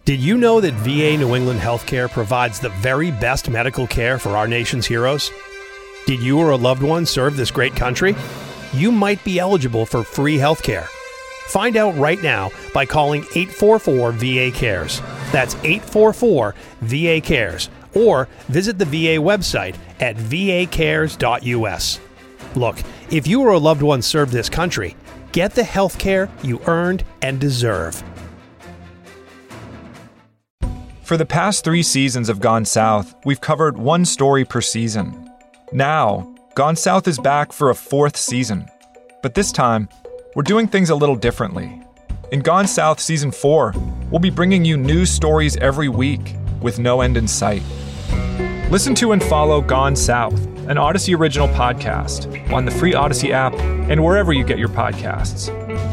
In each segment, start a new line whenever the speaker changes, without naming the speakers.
Did you know that VA New England Healthcare provides the very best medical care for our nation's heroes? Did you or a loved one serve this great country? You might be eligible for free healthcare. Find out right now by calling 844-VA-CARES. That's 844-VA-CARES. Or visit the VA website at vacares.us. Look, if you or a loved one served this country, get the health care you earned and deserve.
For the past 3 seasons of Gone South, we've covered one story per season. Now, Gone South is back for a 4th season. But this time, we're doing things a little differently. In Gone South Season 4, we'll be bringing you news stories every week with no end in sight. Listen to and follow Gone South, an Odyssey original podcast, on the free Odyssey app and wherever you get your podcasts.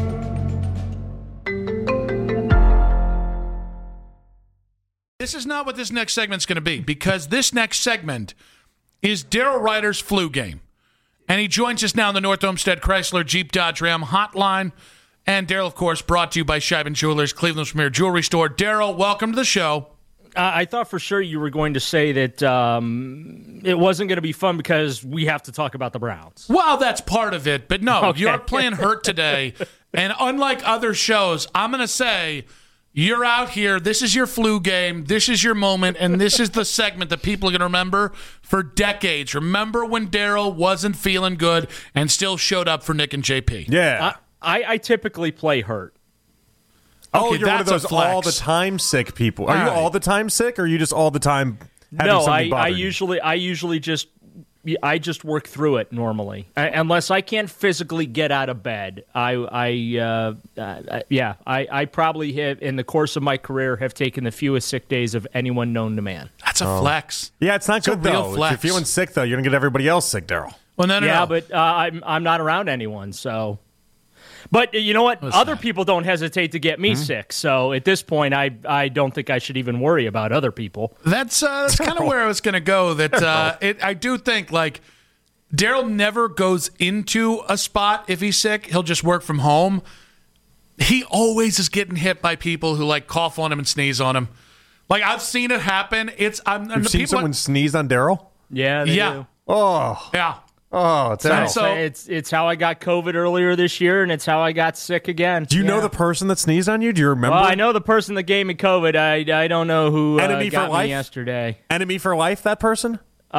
This is not what this next segment's going to be, because this next segment is Daryl Ryder's flu game. And he joins us now on the North Olmsted Chrysler Jeep Dodge Ram hotline. And Daryl, of course, brought to you by Scheiben Jewelers, Cleveland's premier jewelry store. Daryl, welcome to the show.
I thought for sure you were going to say that it wasn't going to be fun because we have to talk about the Browns.
Well, that's part of it. But no,
Okay.
You're playing hurt today. And unlike other shows, I'm going to say you're out here. This is your flu game. This is your moment. And this is the segment that people are going to remember for decades. Remember when Daryl wasn't feeling good and still showed up for Nick and JP.
Yeah.
I typically play hurt.
Oh,
Okay,
you're one of
that's a
those
flex.
all the time sick people. Are
All
you
right.
all the time sick, or are you just all the time having
No,
something
I
bother you?
usually just work through it normally, unless I can't physically get out of bed. I probably have, in the course of my career, have taken the fewest sick days of anyone known to man.
That's a flex.
Yeah, it's not
a
good
real
though. If
flex.
you're feeling sick though, you're gonna get everybody else sick, Daryl.
Well, no.
But I'm not around anyone, so. But you know what? Other people don't hesitate to get me sick. So at this point, I don't think I should even worry about other people.
That's kind of where I was going to go. That I do think, like, Daryl never goes into a spot if he's sick. He'll just work from home. He always is getting hit by people who, like, cough on him and sneeze on him. Like, I've seen it happen.
You've seen someone sneeze on Daryl?
Yeah, they do.
Oh,
Yeah.
it's
So-
out.
so-
It's how I got COVID earlier this year, and it's how I got sick again.
Do you know the person that sneezed on you? Do you remember?
Well, I know the person that gave me COVID. I don't know who
Enemy for
got
life?
me yesterday.
Enemy for life, that person?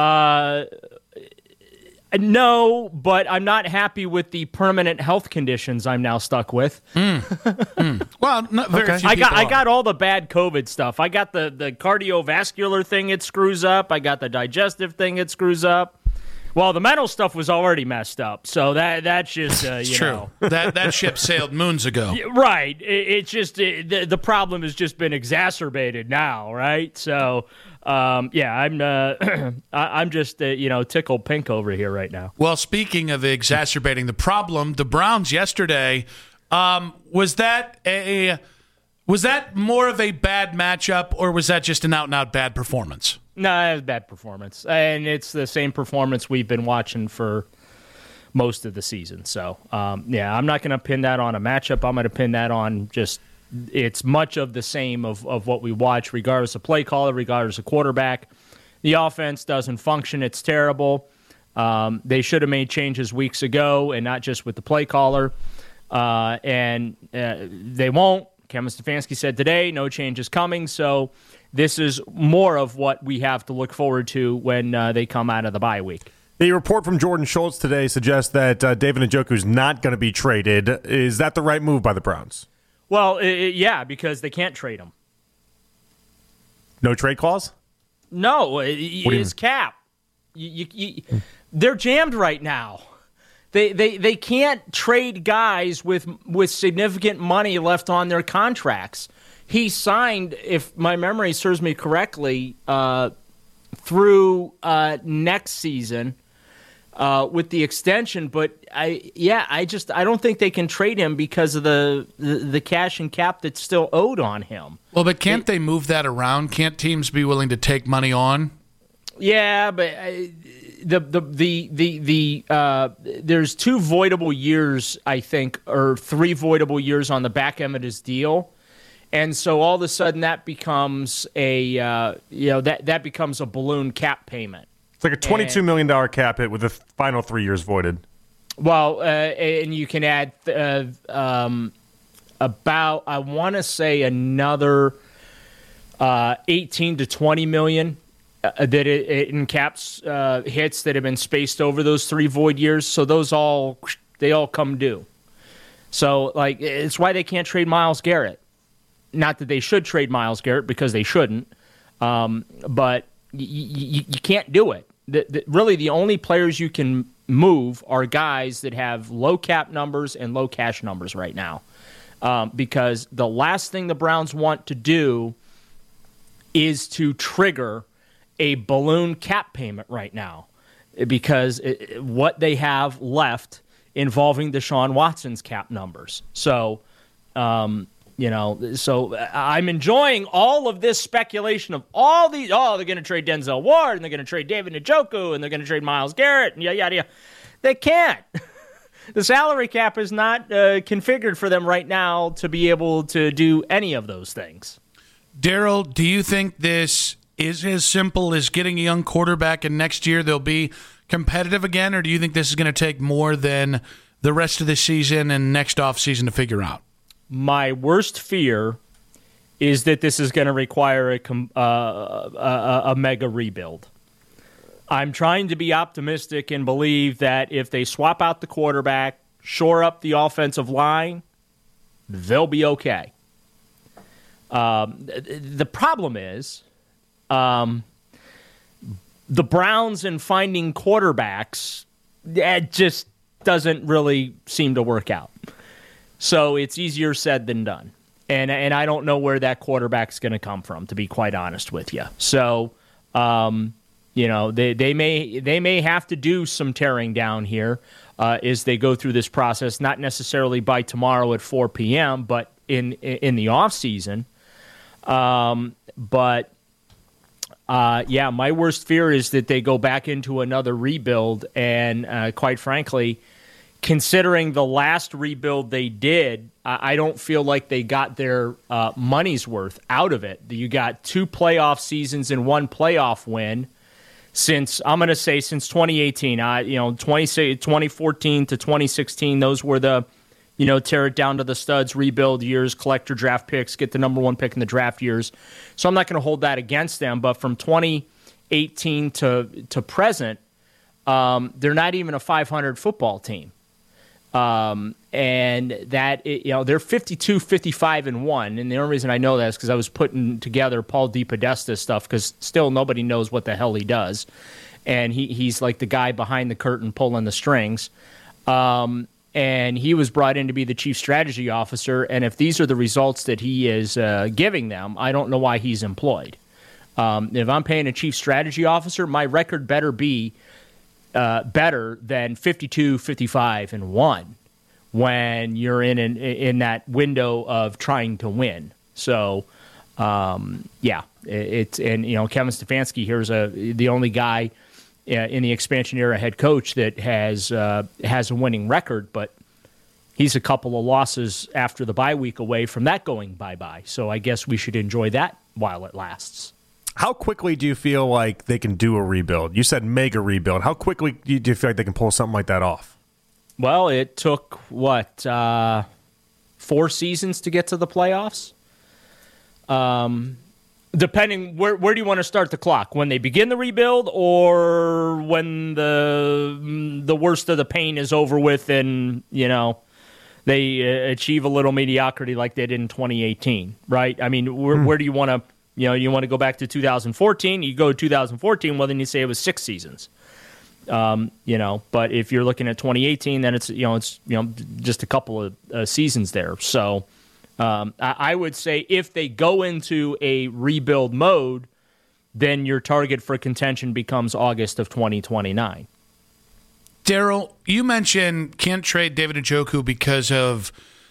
No, but I'm not happy with the permanent health conditions I'm now stuck with.
Well, not very few
I
people are.
got all the bad COVID stuff. I got the cardiovascular thing it screws up. I got the digestive thing it screws up. Well, the mental stuff was already messed up, so that's just
It's
you
true.
know.
That ship sailed moons ago.
Right. It's just the problem has just been exacerbated now, right? So, I'm I'm just tickled pink over here right now.
Well, speaking of exacerbating the problem, the Browns yesterday, was that more of a bad matchup, or was that just an out-and-out bad performance?
No, it was a bad performance, and it's the same performance we've been watching for most of the season. So, I'm not going to pin that on a matchup. I'm going to pin that on just it's much of the same of what we watch, regardless of play caller, regardless of quarterback. The offense doesn't function. It's terrible. They should have made changes weeks ago, and not just with the play caller. And they won't. Kevin Stefanski said today, no change is coming. So this is more of what we have to look forward to when they come out of the bye week.
The report from Jordan Schultz today suggests that David Njoku's not going to be traded. Is that the right move by the Browns?
Well, yeah, because they can't trade him.
No trade clause?
No,
you
his cap. They're jammed right now. They can't trade guys with significant money left on their contracts. He signed, if my memory serves me correctly, through next season with the extension. But I don't think they can trade him because of the cash and cap that's still owed on him.
Well, but can't they move that around? Can't teams be willing to take money on?
Yeah, but there's 2 voidable years, I think, or 3 voidable years on the back end of his deal. And so all of a sudden that becomes that becomes a balloon cap payment.
It's like a $22 million cap hit with the final 3 years voided.
Well, and you can add about, I want to say, another 18 to 20 million that in caps hits that have been spaced over those 3 void years. So those all come due. So like it's why they can't trade Myles Garrett. Not that they should trade Myles Garrett, because they shouldn't. But you can't do it. Really, the only players you can move are guys that have low cap numbers and low cash numbers right now. Because the last thing the Browns want to do is to trigger a balloon cap payment right now, because what they have left involving Deshaun Watson's cap numbers. So, so I'm enjoying all of this speculation of all these. Oh, they're going to trade Denzel Ward, and they're going to trade David Njoku, and they're going to trade Myles Garrett, and yada. They can't. The salary cap is not configured for them right now to be able to do any of those things.
Daryl, do you think this is as simple as getting a young quarterback and next year they'll be competitive again, or do you think this is going to take more than the rest of the season and next offseason to figure out?
My worst fear is that this is going to require a mega rebuild. I'm trying to be optimistic and believe that if they swap out the quarterback, shore up the offensive line, they'll be okay. The problem is the Browns in finding quarterbacks, it just doesn't really seem to work out. So it's easier said than done. And I don't know where that quarterback's going to come from, to be quite honest with you. So, they may have to do some tearing down here as they go through this process, not necessarily by tomorrow at 4 p.m., but in the offseason. My worst fear is that they go back into another rebuild, and quite frankly, considering the last rebuild they did, I don't feel like they got their money's worth out of it. You got 2 playoff seasons and 1 playoff win since 2018. 2014 to 2016, those were the, tear it down to the studs, rebuild years, collect your draft picks, get the number 1 pick in the draft years. So I'm not going to hold that against them. But from 2018 to present, they're not even a 500 football team. And that, they're 52, 55, and 1. And the only reason I know that is because I was putting together Paul DePodesta stuff, because still nobody knows what the hell he does. And he's like the guy behind the curtain pulling the strings. And he was brought in to be the chief strategy officer. And if these are the results that he is giving them, I don't know why he's employed. If I'm paying a chief strategy officer, my record better be better than 52, 55, and 1 when you're in that window of trying to win. So, Kevin Stefanski here's the only guy in the expansion era head coach that has a winning record, but he's a couple of losses after the bye week away from that going bye-bye. So I guess we should enjoy that while it lasts.
How quickly do you feel like they can do a rebuild? You said mega rebuild. How quickly do you feel like they can pull something like that off?
Well, it took, 4 seasons to get to the playoffs? Depending, where do you want to start the clock? When they begin the rebuild, or when the worst of the pain is over with and, they achieve a little mediocrity like they did in 2018, right? I mean, where do you want to... you want to go back to 2014, you go to 2014, well, then you say it was 6 seasons. But if you're looking at 2018, then it's just a couple of seasons there. So I would say if they go into a rebuild mode, then your target for contention becomes August of 2029.
Daryl, you mentioned can't trade David Njoku because of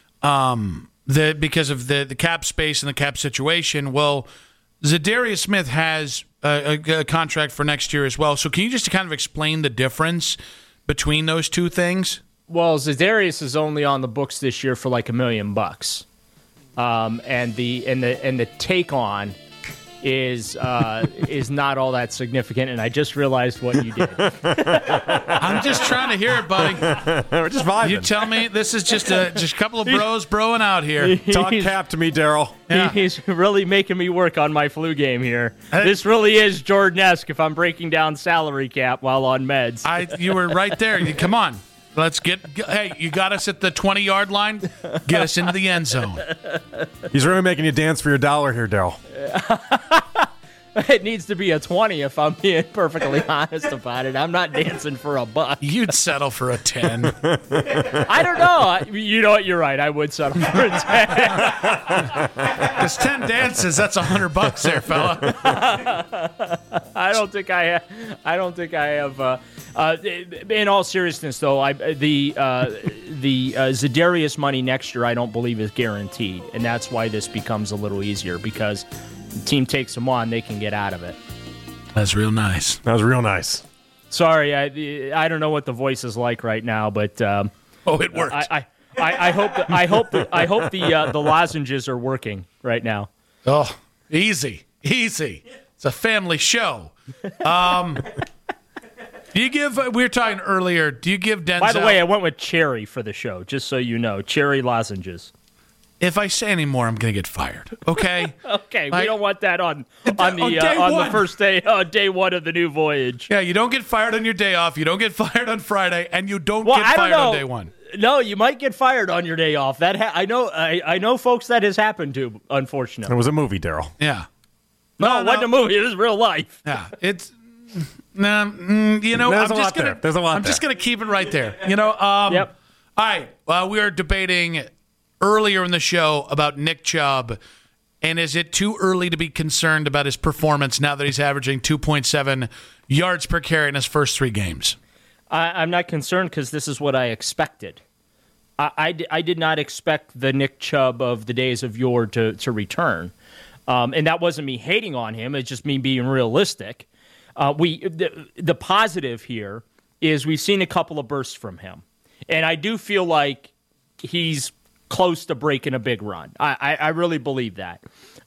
the cap space and the cap situation. Well, Za'Darius Smith has a contract for next year as well. So can you just kind of explain the difference between those two things?
Well, Za'Darius is only on the books this year for like $1 million. and the take on is not all that significant, and I just realized what you did.
I'm just trying to hear it, buddy.
We're just vibing.
You tell me this is just a couple of bros broing out here.
Talk cap to me, Daryl.
Yeah.
He's really making me work on my flu game here. This really is Jordan-esque if I'm breaking down salary cap while on meds.
You were right there. Come on. Let's hey, you got us at the 20-yard line. Get us into the end zone.
He's really making you dance for your dollar here, Daryl.
It needs to be a 20 if I'm being perfectly honest about it. I'm not dancing for a buck.
You'd settle for a 10.
I don't know. You know what? You're right. I would settle for a 10.
Because 10 dances, that's $100 there, fella.
I don't think I have. In all seriousness, though, the Za'Darius money next year I don't believe is guaranteed, and that's why this becomes a little easier because the team takes them on, they can get out of it.
That's real nice.
That was real nice.
Sorry, I don't know what the voice is like right now, but
it worked.
I hope the lozenges are working right now.
Oh, easy. It's a family show. Do you give? We were talking earlier. Do you give Denzel?
By the way, I went with cherry for the show, just so you know, cherry lozenges.
If I say any more, I'm going to get fired. Okay.
Okay. We don't want that on the first day one of the new voyage.
Yeah, you don't get fired on your day off. You don't get fired on Friday, and you don't get fired on day one.
No, you might get fired on your day off. That I know folks that has happened to. Unfortunately,
it was a movie, Daryl.
Yeah.
No, it wasn't a movie. It was real life.
Yeah, it's. I'm just gonna.
There's a lot.
I'm just gonna keep it right there. Yep.
All
right. We are debating earlier in the show about Nick Chubb, and is it too early to be concerned about his performance now that he's averaging 2.7 yards per carry in his first 3 games?
I'm not concerned because this is what I expected. I did not expect the Nick Chubb of the days of yore to return, and that wasn't me hating on him. It's just me being realistic. The positive here is we've seen a couple of bursts from him, and I do feel like he's close to breaking a big run. I really believe that.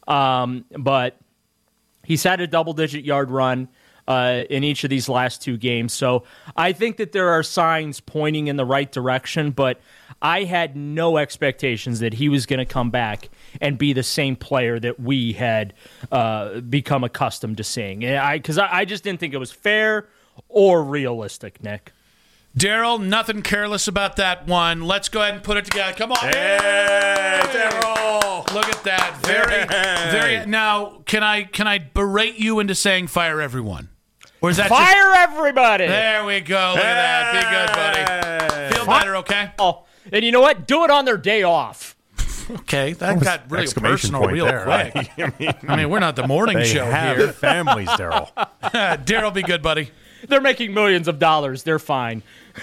But he's had a double-digit yard run in each of these last 2 games, so I think that there are signs pointing in the right direction, but I had no expectations that he was going to come back and be the same player that we had become accustomed to seeing. Because I just didn't think it was fair or realistic, Nick.
Daryl, nothing careless about that one. Let's go ahead and put it together. Come on.
Hey, Daryl.
Look at that. Very. Now, can I berate you into saying fire everyone? Or is that
fire everybody?
There we go. Look at that. Be good, buddy. Feel better, okay?
Oh, and you know what? Do it on their day off.
Okay, that got really personal real
there,
quick.
Right?
I mean, we're not the morning show here.
Families, Daryl.
Daryl, be good, buddy.
They're making millions of dollars. They're fine.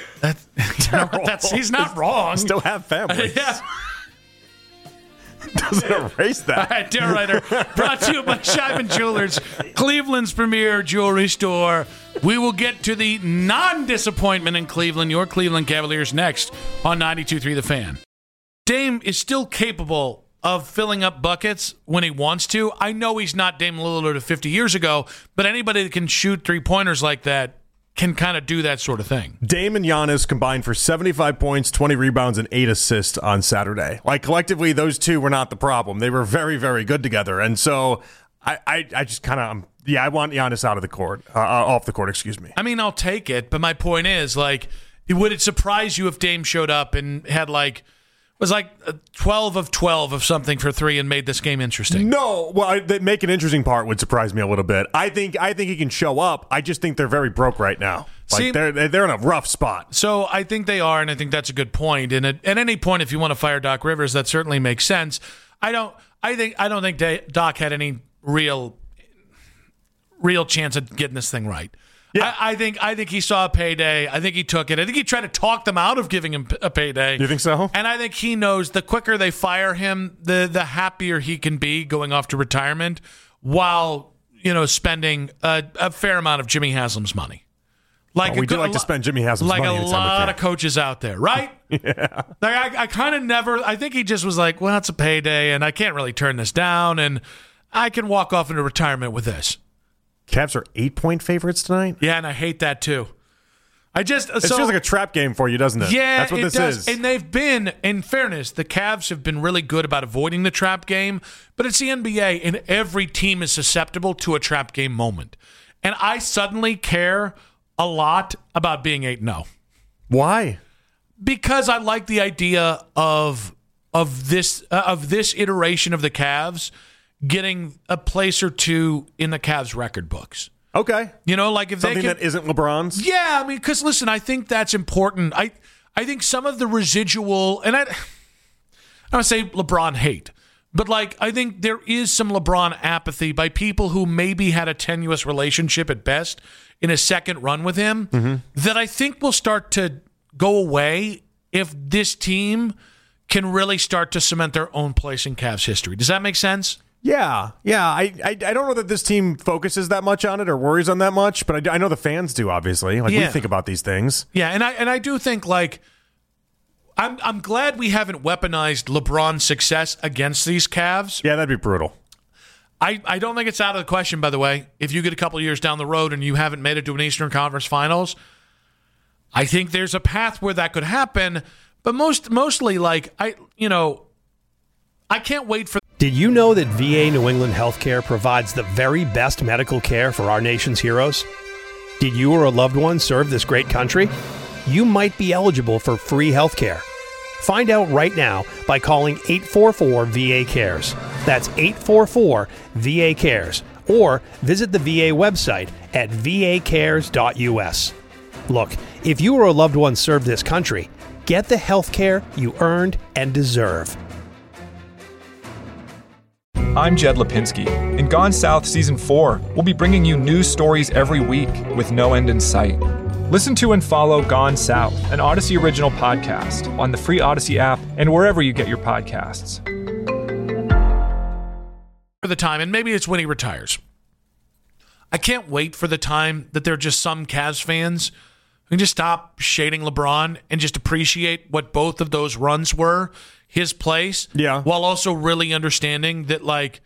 He's not wrong.
Still have families.
Yeah.
Doesn't erase that.
All right, Daryl Ryder, brought to you by Scheiben Jewelers, Cleveland's premier jewelry store. We will get to the non-disappointment in Cleveland, your Cleveland Cavaliers, next on 92.3 The Fan. Dame is still capable of filling up buckets when he wants to. I know he's not Dame Lillard of 50 years ago, but anybody that can shoot 3-pointers like that can kind of do that sort of thing.
Dame and Giannis combined for 75 points, 20 rebounds, and 8 assists on Saturday. Like, collectively, those two were not the problem. They were very, very good together. And so I just kind of, I want Giannis out of the court, off the court, excuse me.
I mean, I'll take it, but my point is, like, would it surprise you if Dame showed up and had, like, was like 12 of 12 of something for 3 and made this game interesting?
No, well, the make an interesting part would surprise me a little bit. I think he can show up. I just think they're very broke right now. Like,
See,
they're in a rough spot.
So I think they are, and I think that's a good point. And at any point, if you want to fire Doc Rivers, that certainly makes sense. I don't think Doc had any real chance of getting this thing right. Yeah. I think he saw a payday. I think he took it. I think he tried to talk them out of giving him a payday.
You think so?
And I think he knows the quicker they fire him, the happier he can be going off to retirement while, spending a fair amount of Jimmy Haslam's money. Like
we do like to spend Jimmy Haslam's
like
money.
Like a lot of coaches out there, right?
Yeah.
Like I kind of never. I think he just was like, well, it's a payday, and I can't really turn this down, and I can walk off into retirement with this.
Cavs are 8-point favorites tonight.
Yeah, and I hate that too. It feels
like a trap game for you, doesn't it?
Yeah,
that's what this is.
And they've been, in fairness, the Cavs have been really good about avoiding the trap game, but it's the NBA, and every team is susceptible to a trap game moment. And I suddenly care a lot about being 8-0.
Why?
Because I like the idea of this iteration of the Cavs getting a place or two in the Cavs record books.
Okay.
You know, like if
something
they can,
that isn't LeBron's?
Yeah, I mean, because listen, I think that's important. I think some of the residual, and I don't say LeBron hate, but like I think there is some LeBron apathy by people who maybe had a tenuous relationship at best in a second run with him that I think will start to go away if this team can really start to cement their own place in Cavs history. Does that make sense?
Yeah. I don't know that this team focuses that much on it or worries on that much, but I know the fans do, obviously. Like, we think about these things.
Yeah, and I do think, like, I'm glad we haven't weaponized LeBron's success against these Cavs.
Yeah, that'd be brutal.
I don't think it's out of the question, by the way, if you get a couple years down the road and you haven't made it to an Eastern Conference Finals. I think there's a path where that could happen, but mostly, like, I can't wait for.
Did you know that VA New England Healthcare provides the very best medical care for our nation's heroes? Did you or a loved one serve this great country? You might be eligible for free healthcare. Find out right now by calling 844-VA-CARES. That's 844-VA-CARES. Or visit the VA website at vacares.us. Look, if you or a loved one served this country, get the healthcare you earned and deserve.
I'm Jed Lipinski. In Gone South Season 4, we'll be bringing you news stories every week with no end in sight. Listen to and follow Gone South, an Odyssey original podcast, on the free Odyssey app and wherever you get your podcasts.
For the time, and maybe it's when he retires. I can't wait for the time that there are just some Cavs fans who can just stop shading LeBron and just appreciate what both of those runs were, his place, while also really understanding that, like,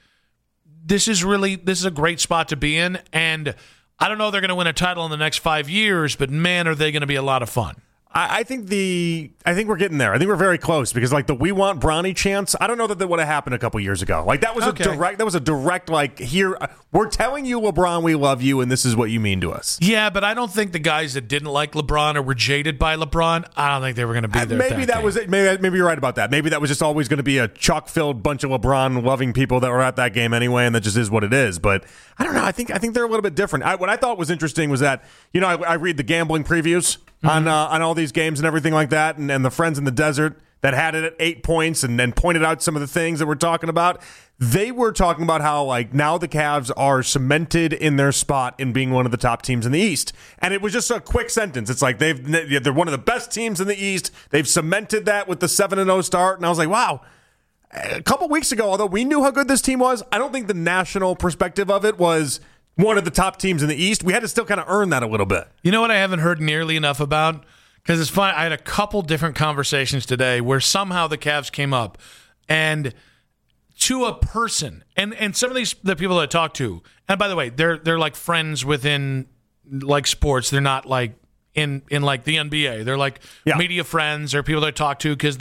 this is a great spot to be in, and I don't know if they're going to win a title in the next 5 years, but man, are they going to be a lot of fun.
I think we're getting there. I think we're very close because, like, the "we want Bronny" chants, I don't know that would have happened a couple years ago. Like, that was a direct like, here, we're telling you, LeBron, we love you, and this is what you mean to us.
Yeah, but I don't think the guys that didn't like LeBron or were jaded by LeBron, I don't think they were going to be there.
Maybe that was it. Maybe you're right about that. Maybe that was just always going to be a chock-filled bunch of LeBron-loving people that were at that game anyway, and that just is what it is. But I don't know. I think they're a little bit different. What I thought was interesting was that, you know, I read the gambling previews on all these games and everything like that, and the friends in the desert that had it at 8 points and then pointed out some of the things that we're talking about. They were talking about how, like, now the Cavs are cemented in their spot in being one of the top teams in the East. And it was just a quick sentence. It's like they're one of the best teams in the East. They've cemented that with the 7-0 start. And I was like, wow. A couple weeks ago, although we knew how good this team was, I don't think the national perspective of it was one of the top teams in the East. We had to still kind of earn that a little bit.
You know what I haven't heard nearly enough about? Because it's fun. I had a couple different conversations today where somehow the Cavs came up, and to a person, and some of the people that I talk to, and by the way, they're like friends within, like, sports. They're not like in like the NBA. They're like media friends or people that I talk to because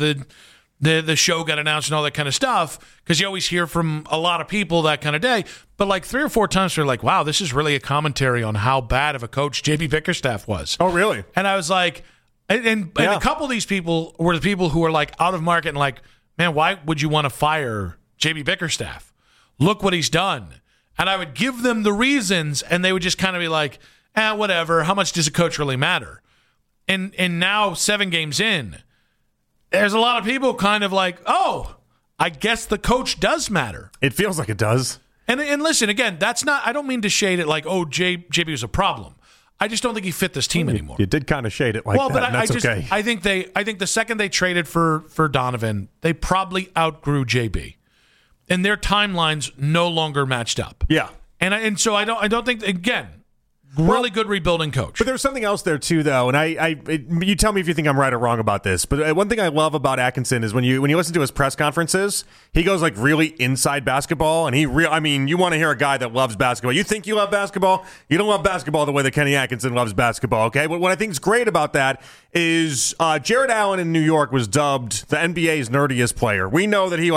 the show got announced and all that kind of stuff, because you always hear from a lot of people that kind of day. But like 3 or 4 times they're like, wow, this is really a commentary on how bad of a coach J.B. Bickerstaff was.
Oh, really?
And I was like, and a couple of these people were the people who were like out of market and like, man, why would you want to fire J.B. Bickerstaff? Look what he's done. And I would give them the reasons, and they would just kind of be like, whatever. How much does a coach really matter? And now 7 games in, there's a lot of people kind of like, oh, I guess the coach does matter.
It feels like it does.
And listen, again, that's not, I don't mean to shade it like, oh, JB was a problem. I just don't think he fit this team anymore.
You did kind of shade it like that. But that's okay.
I think the second they traded for Donovan, they probably outgrew JB, and their timelines no longer matched up.
Yeah,
and so I don't think, again, really good rebuilding coach.
But there's something else there too, though, and you tell me if you think I'm right or wrong about this. But one thing I love about Atkinson is when you listen to his press conferences, he goes like really inside basketball, and you want to hear a guy that loves basketball. You think you love basketball, you don't love basketball the way that Kenny Atkinson loves basketball. Okay, but what I think is great about that is Jared Allen in New York was dubbed the NBA's nerdiest player. We know that he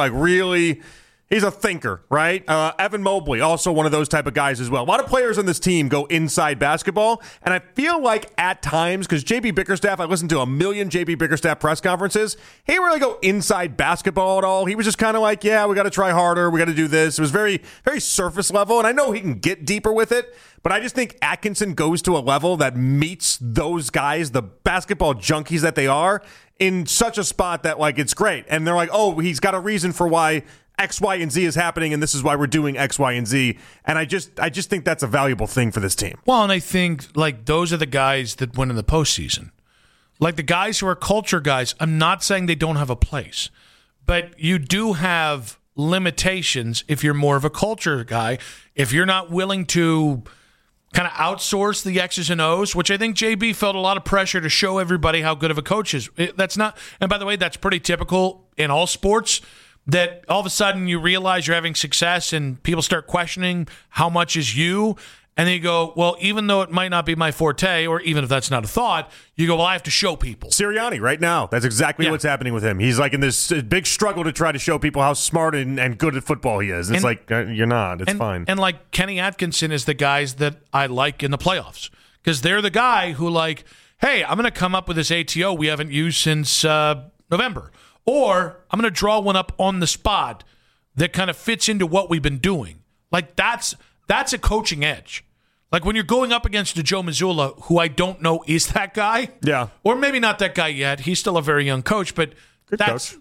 he's a thinker, right? Evan Mobley, also one of those type of guys as well. A lot of players on this team go inside basketball, and I feel like at times, because J.B. Bickerstaff, I listened to a million J.B. Bickerstaff press conferences, he didn't really go inside basketball at all. He was just kind of like, yeah, we got to try harder, we got to do this. It was very, very surface level, and I know he can get deeper with it, but I just think Atkinson goes to a level that meets those guys, the basketball junkies that they are, in such a spot that, like, it's great. And they're like, oh, he's got a reason for why X, Y, and Z is happening, and this is why we're doing X, Y, and Z. And I just think that's a valuable thing for this team.
Well, and I think like those are the guys that win in the postseason. Like the guys who are culture guys, I'm not saying they don't have a place, but you do have limitations if you're more of a culture guy. If you're not willing to kind of outsource the X's and O's, which I think JB felt a lot of pressure to show everybody how good of a coach is. That's not, and by the way, that's pretty typical in all sports. That all of a sudden you realize you're having success and people start questioning how much is you. And then you go, well, even though it might not be my forte, or even if that's not a thought, you go, well, I have to show people.
Sirianni right now, that's exactly what's happening with him. He's like in this big struggle to try to show people how smart and good at football he is. It's you're not. It's fine.
And like Kenny Atkinson is the guys that I like in the playoffs. Because they're the guy who like, hey, I'm going to come up with this ATO we haven't used since November. Or I'm going to draw one up on the spot that kind of fits into what we've been doing. Like that's a coaching edge. Like when you're going up against a Joe Mazzulla, who I don't know is that guy.
Yeah.
Or maybe not that guy yet. He's still a very young coach, but that's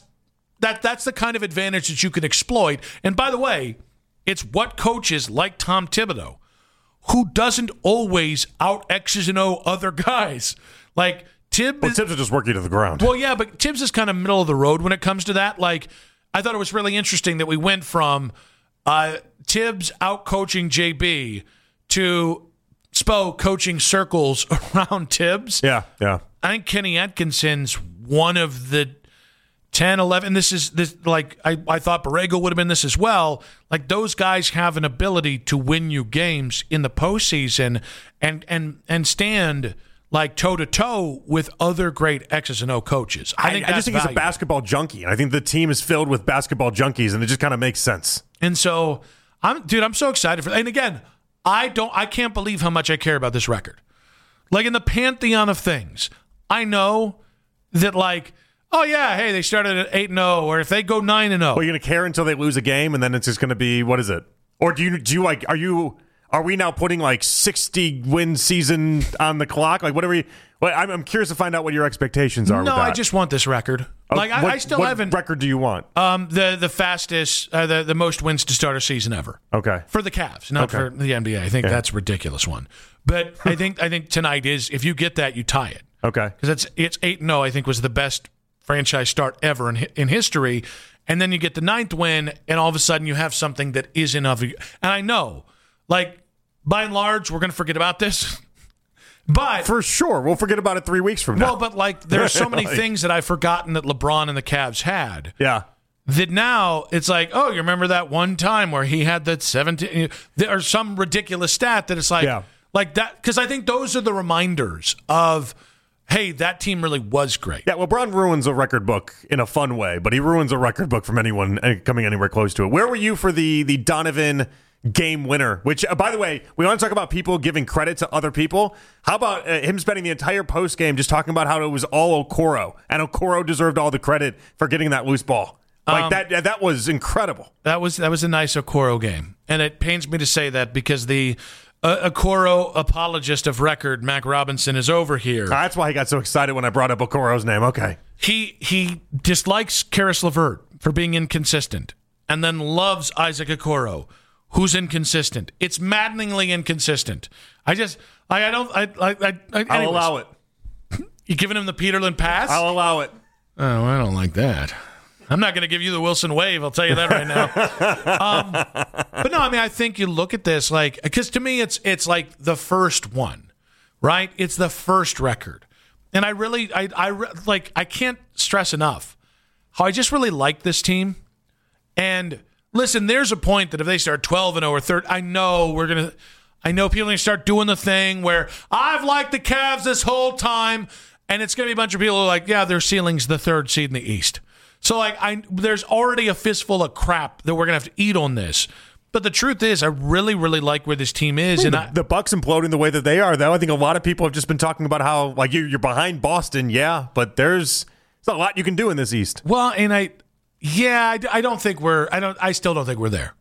the kind of advantage that you can exploit. And by the way, it's what coaches like Tom Thibodeau, who doesn't always out X's and O other guys. Like
Tibbs will just work you to the ground.
Well, yeah, but Tibbs is kind of middle of the road when it comes to that. Like, I thought it was really interesting that we went from Tibbs out-coaching JB to Spo coaching circles around Tibbs.
Yeah.
I think Kenny Atkinson's one of the 10, 11. I thought Borrego would have been this as well. Like, those guys have an ability to win you games in the postseason and stand like toe-to-toe with other great X's and O coaches. I
just think he's a basketball junkie. And I think the team is filled with basketball junkies, and it just kind of makes sense.
And so, I'm so excited for. And again, I can't believe how much I care about this record. Like in the pantheon of things, I know that like, oh yeah, hey, they started at 8-0, or if they go 9-0.
Well, you're gonna care until they lose a game, and then it's just gonna be what is it? Or do you like? Are we now putting like 60-win season on the clock? Like, what are we? Well, I'm curious to find out what your expectations are.
No,
with that.
I just want this record. Like, I still haven't.
What record do you want?
The fastest, the most wins to start a season ever.
Okay.
For the Cavs, not for the NBA. I think that's a ridiculous one. But I think tonight is, if you get that, you tie it.
Okay.
Because it's 8-0. I think was the best franchise start ever in history. And then you get the 9th win, and all of a sudden you have something that is enough. And I know, like, by and large, we're going to forget about this. But
for sure, we'll forget about it 3 weeks from now.
Well, but like there are so many things that I've forgotten that LeBron and the Cavs had.
Yeah.
That now it's like, oh, you remember that one time where he had that 17 or some ridiculous stat that it's like, like that, because I think those are the reminders of, hey, that team really was great.
Yeah, LeBron ruins a record book in a fun way, but he ruins a record book from anyone coming anywhere close to it. Where were you for the Donovan game winner, which, by the way, we want to talk about people giving credit to other people. How about him spending the entire post game just talking about how it was all Okoro, and Okoro deserved all the credit for getting that loose ball. Like that was incredible.
That was a nice Okoro game, and it pains me to say that because the Okoro apologist of record, Mac Robinson, is over here.
That's why he got so excited when I brought up Okoro's name. Okay,
he dislikes Karis LeVert for being inconsistent, and then loves Isaac Okoro, who's inconsistent. It's maddeningly inconsistent. I'll
allow it.
You giving him the Peterlin pass?
I'll allow it.
Oh, I don't like that. I'm not going to give you the Wilson wave. I'll tell you that right now. But no, I mean, I think you look at this because to me, it's like the first one, right? It's the first record, and I can't stress enough how I just really like this team. And listen, there's a point that if they start 12-0 or 13, I know people are going to start doing the thing where I've liked the Cavs this whole time, and it's going to be a bunch of people who are like, yeah, their ceiling's the third seed in the East. So there's already a fistful of crap that we're going to have to eat on this. But the truth is, I really, really like where this team is.
The Bucks imploding the way that they are, though, I think a lot of people have just been talking about how you're behind Boston, yeah, but there's a lot you can do in this East.
Well, and I still don't think we're there.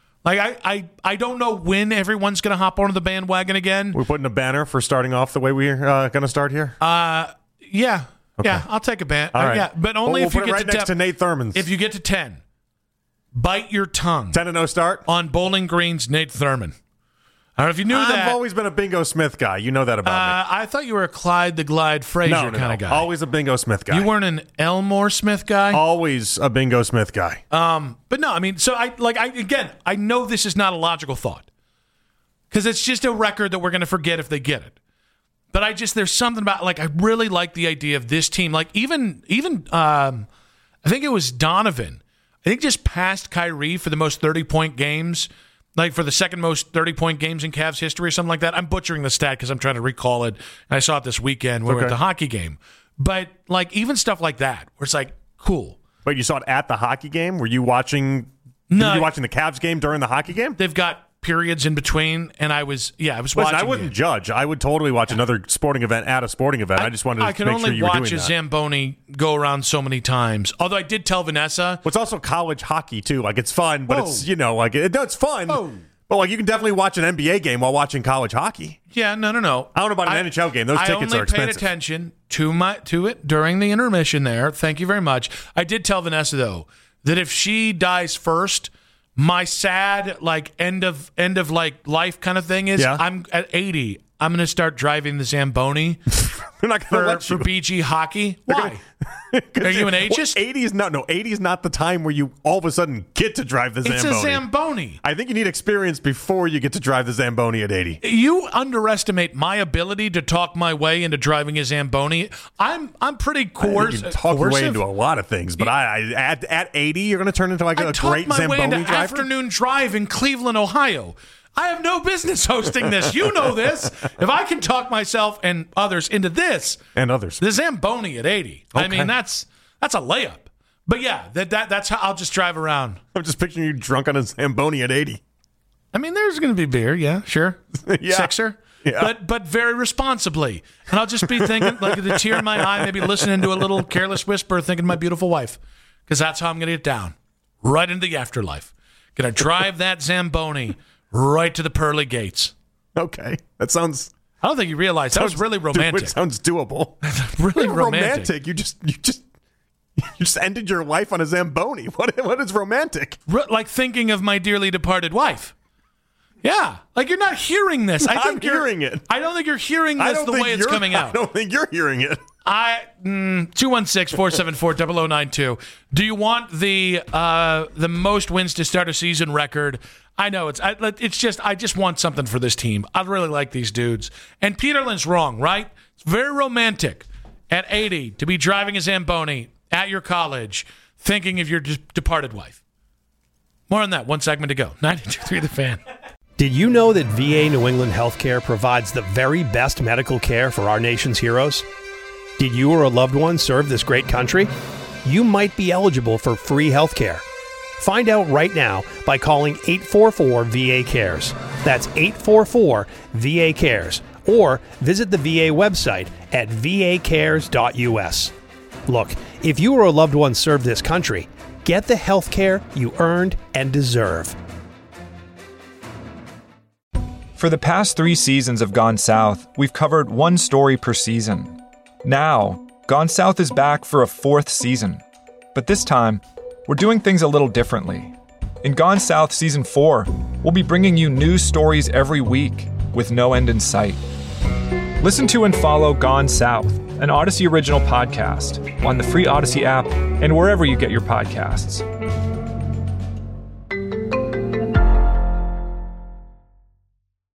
I don't know when everyone's going to hop onto the bandwagon again.
We're putting a banner for starting off the way we're going to start here?
Yeah. Okay. Yeah, I'll take a banner.
All right.
Yeah, but only if you get
right next to Nate Thurman's.
If you get to 10, bite your tongue.
10-0 start?
On Bowling Green's Nate Thurman. I don't know if you knew that.
I've always been a Bingo Smith guy. You know that about me.
I thought you were a Clyde the Glide Frazier kind of guy.
Always a Bingo Smith guy.
You weren't an Elmore Smith guy?
Always a Bingo Smith guy.
But no, I mean, so I know this is not a logical thought because it's just a record that we're going to forget if they get it. But there's something about, I really like the idea of this team. Even I think it was Donovan. I think just passed Kyrie for the most 30-point games, for the second most 30-point games in Cavs history or something like that. I'm butchering the stat because I'm trying to recall it. And I saw it this weekend when we were at the hockey game. But, even stuff like that, where it's cool.
But you saw it at the hockey game? Were you watching? Were you watching the Cavs game during the hockey game?
They've got periods in between, and I was watching.
I wouldn't judge. I would totally watch another sporting event at a sporting event. I just wanted to make sure you were doing that. I can only watch a
Zamboni go around so many times. Although I did tell Vanessa.
Well, it's also college hockey, too. It's fun, but it's, it's fun. Oh. But, you can definitely watch an NBA game while watching college hockey.
Yeah, no.
I don't know about an NHL game. Those tickets are expensive.
I only paid attention to it during the intermission there. Thank you very much. I did tell Vanessa, though, that if she dies first, my sad end of life kind of thing is I'm at 80. I'm going to start driving the Zamboni
for
BG hockey. Why? Are you an ageist?
80 is not the time where you all of a sudden get to drive the Zamboni.
It's a Zamboni.
I think you need experience before you get to drive the Zamboni at 80.
You underestimate my ability to talk my way into driving a Zamboni. I'm pretty coercive.
You can talk your way into a lot of things, but at 80, you're going to turn into a great Zamboni driver? I talk my way into
afternoon drive in Cleveland, Ohio. I have no business hosting this. You know this. If I can talk myself and others into this.
And others.
The Zamboni at 80. Okay. I mean, that's a layup. But yeah, that's how I'll just drive around.
I'm just picturing you drunk on a Zamboni at 80.
I mean, there's going to be beer. Yeah, sure.
Yeah.
Sixer.
Yeah.
But very responsibly. And I'll just be thinking, with a tear in my eye, maybe listening to a little careless whisper, thinking of my beautiful wife. Because that's how I'm going to get down. Right into the afterlife. Going to drive that Zamboni right to the pearly gates.
Okay. That sounds...
I don't think you realize that was really romantic.
It sounds doable.
Really romantic.
You just ended your life on a Zamboni. What is romantic?
Like thinking of my dearly departed wife. Yeah. You're not hearing this.
I'm hearing it.
I don't think you're hearing this the way it's coming out.
I don't think you're hearing it.
216-474-0092. Do you want the most wins to start a season record? I know it's just I just want something for this team. I really like these dudes. And Peterlin's wrong, right? It's very romantic at 80 to be driving a Zamboni at your college, thinking of your departed wife. More on that. One segment to go. 92.3 The Fan.
Did you know that VA New England Healthcare provides the very best medical care for our nation's heroes? Did you or a loved one serve this great country? You might be eligible for free healthcare. Find out right now by calling 844-VA-CARES. That's 844-VA-CARES. Or visit the VA website at vacares.us. Look, if you or a loved one serve this country, get the health care you earned and deserve.
For the past 3 seasons of Gone South, we've covered one story per season. Now, Gone South is back for a 4th season. But this time, we're doing things a little differently. In Gone South Season 4, we'll be bringing you new stories every week with no end in sight. Listen to and follow Gone South an Odyssey original podcast on the free Odyssey app and wherever you get your podcasts.